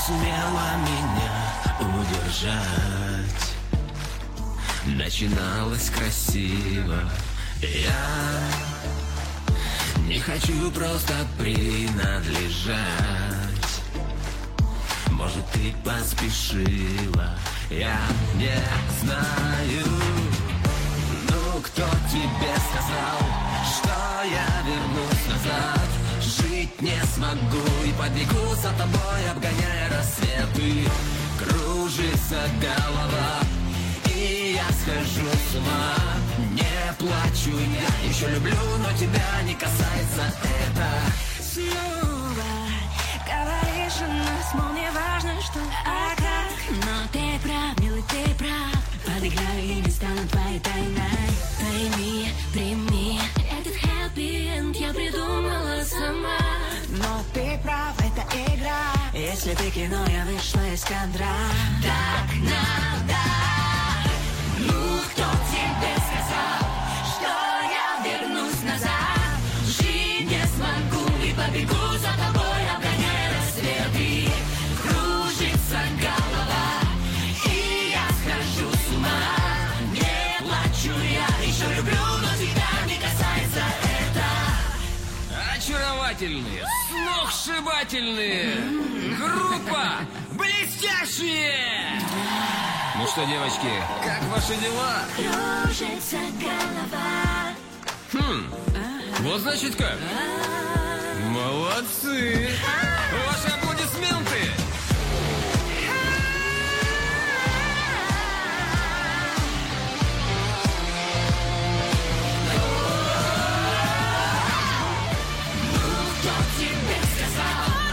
сумела меня удержать. Начиналось красиво. Я не хочу просто принадлежать. Может, ты поспешила, я не знаю. Ну, кто тебе сказал, что я вернусь назад? Жить не смогу и побегу за тобой, обгоняя рассветы. Кружится голова, и я схожу с ума. Не плачу, я еще люблю, но тебя не касается это. Снова говоришь о нас, мол, не важно что, а как. Но ты прав, милый, ты прав. Подыграю и не стану твоей тайной. Пойми, прими, этот happy end я придумала сама. Но ты прав, это игра. Если ты кино, я вышла из кадра. Так надо. Ну, кто тебе сказал, что я вернусь назад? Жить не смогу и побегу за тобой, обгоняя рассветы. Кружится голова, и я схожу с ума. Не плачу, я еще люблю, но тебя не касается это. Очаровательные, сногсшибательные, группа блестящие. Ну что, девочки, как ваши дела? Кружится голова. Вот значит как. Молодцы. Ваши аплодисменты. Кто тебе сказал,